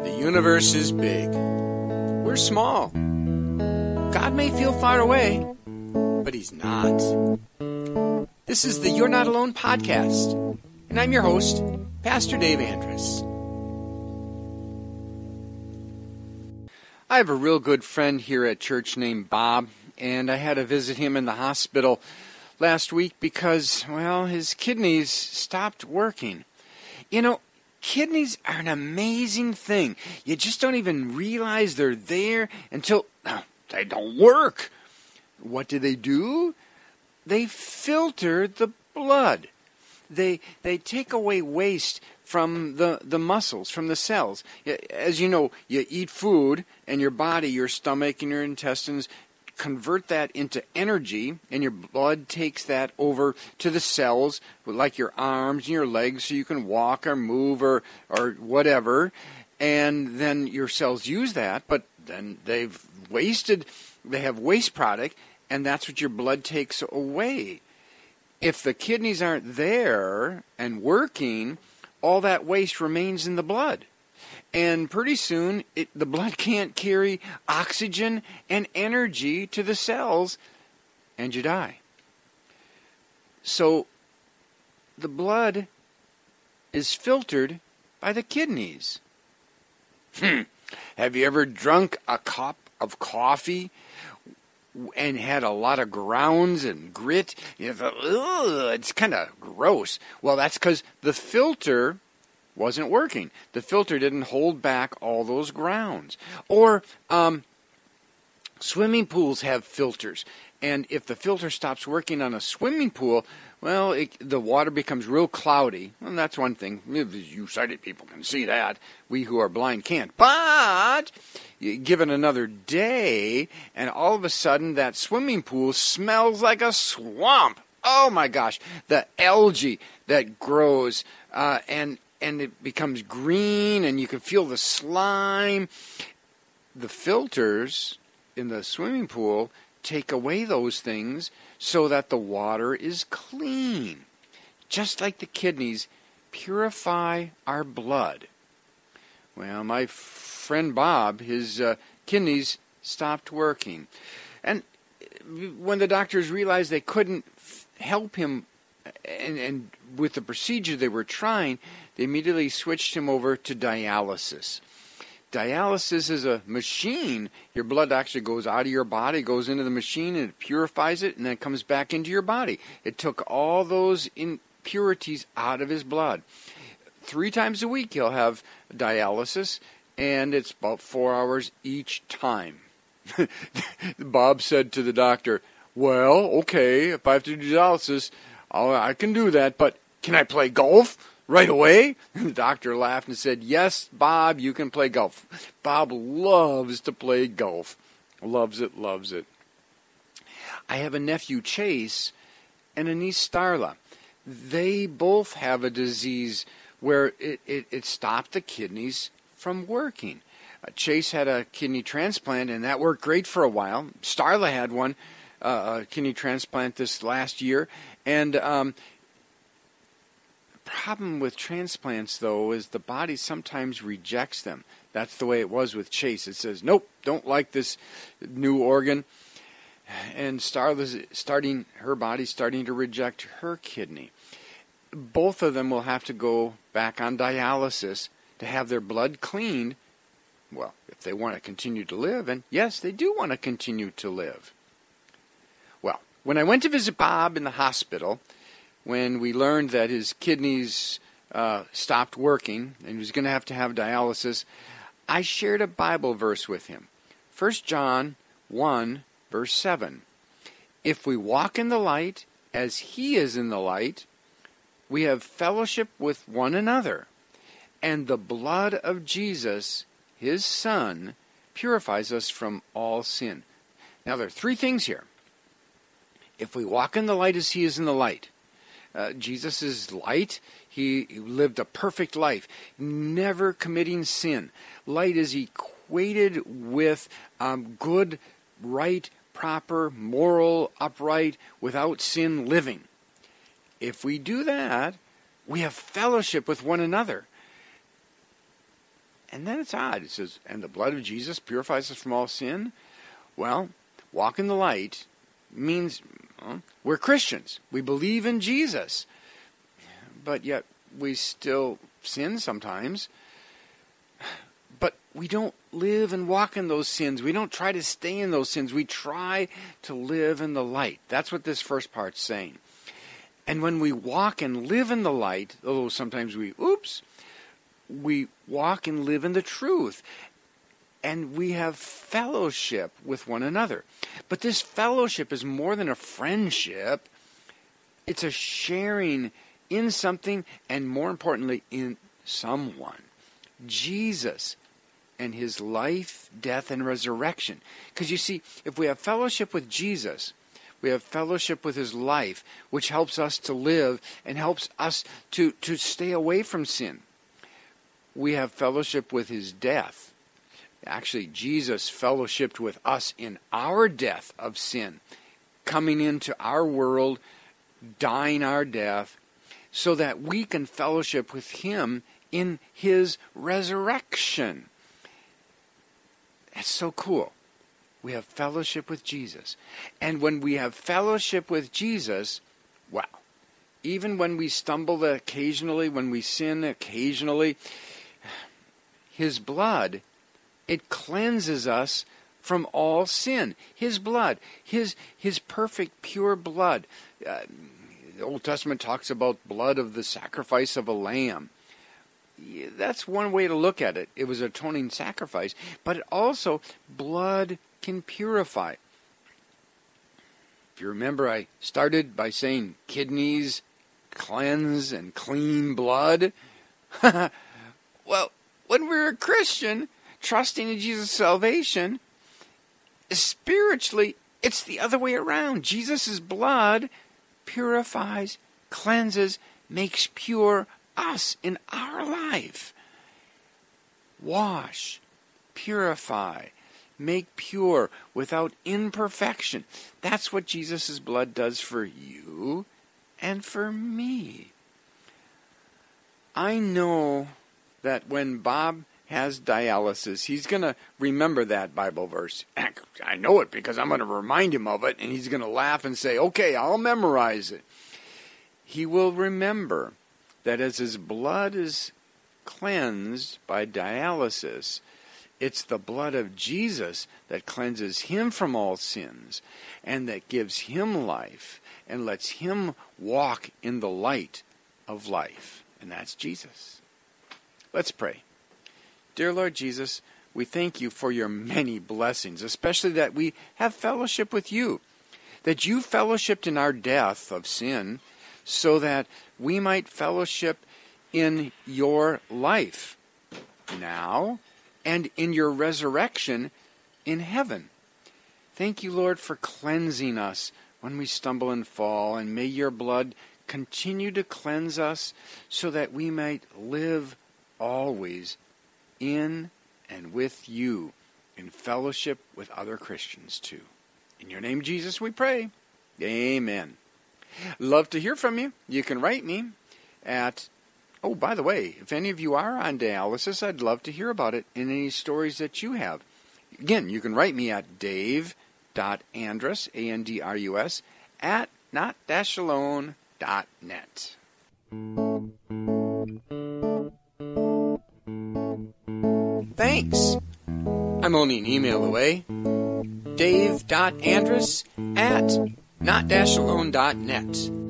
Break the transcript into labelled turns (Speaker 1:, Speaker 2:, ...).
Speaker 1: The universe is big. We're small. God may feel far away, but He's not. This is the You're Not Alone podcast, and I'm your host, Pastor Dave Andrus. I have a real good friend here at church named Bob, and I had to visit him in the hospital last week because, well, his kidneys stopped working. You know, kidneys are an amazing thing. You just don't even realize they're there until they don't work. What do? They filter the blood. They take away waste from the muscles, from the cells. As you know, you eat food, and your body, your stomach and your intestines convert that into energy, and your blood takes that over to the cells, like your arms and your legs, so you can walk or move or whatever. And then your cells use that, but then they have waste product, and that's what your blood takes away. If the kidneys aren't there and working, all that waste remains in the blood. And pretty soon, the blood can't carry oxygen and energy to the cells, and you die. So, the blood is filtered by the kidneys. Have you ever drunk a cup of coffee and had a lot of grounds and grit? You thought, ugh, it's kind of gross. Well, that's because the filter wasn't working. The filter didn't hold back all those grounds. Or swimming pools have filters. And if the filter stops working on a swimming pool, well, the water becomes real cloudy. And that's one thing. You sighted people can see that. We who are blind can't. But give it another day, and all of a sudden that swimming pool smells like a swamp. Oh my gosh. The algae that grows and it becomes green, and you can feel the slime. The filters in the swimming pool take away those things so that the water is clean. Just like the kidneys purify our blood. Well, my friend Bob, his kidneys stopped working. And when the doctors realized they couldn't help him and with the procedure they were trying, they immediately switched him over to dialysis. Dialysis is a machine. Your blood actually goes out of your body, goes into the machine, and it purifies it, and then it comes back into your body. It took all those impurities out of his blood. 3 times a week he'll have dialysis, and it's about 4 hours each time. Bob said to the doctor, well, okay, if I have to do dialysis, I can do that, but can I play golf right away? The doctor laughed and said, yes, Bob, you can play golf. Bob loves to play golf. Loves it, loves it. I have a nephew, Chase, and a niece, Starla. They both have a disease where it stopped the kidneys from working. Chase had a kidney transplant, and that worked great for a while. Starla had one, a kidney transplant this last year, and the problem with transplants, though, is the body sometimes rejects them. That's the way it was with Chase. It says, nope, don't like this new organ. And Starla's her body's starting to reject her kidney. Both of them will have to go back on dialysis to have their blood cleaned. Well, if they want to continue to live, and yes, they do want to continue to live. Well, when I went to visit Bob in the hospital, when we learned that his kidneys stopped working and he was going to have dialysis, I shared a Bible verse with him. 1 John 1, verse 7. If we walk in the light as He is in the light, we have fellowship with one another, and the blood of Jesus, His Son, purifies us from all sin. Now, there are 3 things here. If we walk in the light as He is in the light, Jesus is light. He lived a perfect life, never committing sin. Light is equated with good, right, proper, moral, upright, without sin living. If we do that, we have fellowship with one another. And then it's odd. It says, and the blood of Jesus purifies us from all sin. Well, walk in the light means we're Christians. We believe in Jesus. But yet we still sin sometimes. But we don't live and walk in those sins. We don't try to stay in those sins. We try to live in the light. That's what this first part's saying. And when we walk and live in the light, although sometimes we walk and live in the truth. And we have fellowship with one another. But this fellowship is more than a friendship. It's a sharing in something, and more importantly, in someone. Jesus and his life, death, and resurrection. Because you see, if we have fellowship with Jesus, we have fellowship with his life, which helps us to live and helps us to stay away from sin. We have fellowship with his death. Actually, Jesus fellowshiped with us in our death of sin, coming into our world, dying our death, so that we can fellowship with him in his resurrection. That's so cool. We have fellowship with Jesus. And when we have fellowship with Jesus, wow, even when we stumble occasionally, when we sin occasionally, his blood, it cleanses us from all sin. His blood, his perfect, pure blood. The Old Testament talks about blood of the sacrifice of a lamb. That's one way to look at it. It was an atoning sacrifice. But also, blood can purify. If you remember, I started by saying kidneys cleanse and clean blood. Well, when we're a Christian, trusting in Jesus' salvation, spiritually, it's the other way around. Jesus' blood purifies, cleanses, makes pure us in our life. Wash, purify, make pure without imperfection. That's what Jesus' blood does for you and for me. I know that when Bob has dialysis, he's going to remember that Bible verse. I know it because I'm going to remind him of it, and he's going to laugh and say, okay, I'll memorize it. He will remember that as his blood is cleansed by dialysis, it's the blood of Jesus that cleanses him from all sins and that gives him life and lets him walk in the light of life. And that's Jesus. Let's pray. Dear Lord Jesus, we thank you for your many blessings, especially that we have fellowship with you, that you fellowshipped in our death of sin so that we might fellowship in your life now and in your resurrection in heaven. Thank you, Lord, for cleansing us when we stumble and fall, and may your blood continue to cleanse us so that we might live always in and with you in fellowship with other Christians too. In your name, Jesus, we pray. Amen. Love to hear from you. You can write me at, oh, by the way, if any of you are on dialysis, I'd love to hear about it and any stories that you have. Again, you can write me at dave.andrus, A-N-D-R-U-S, at not-alone.net. Thanks. I'm only an email away. dave.andrus at not-alone.net.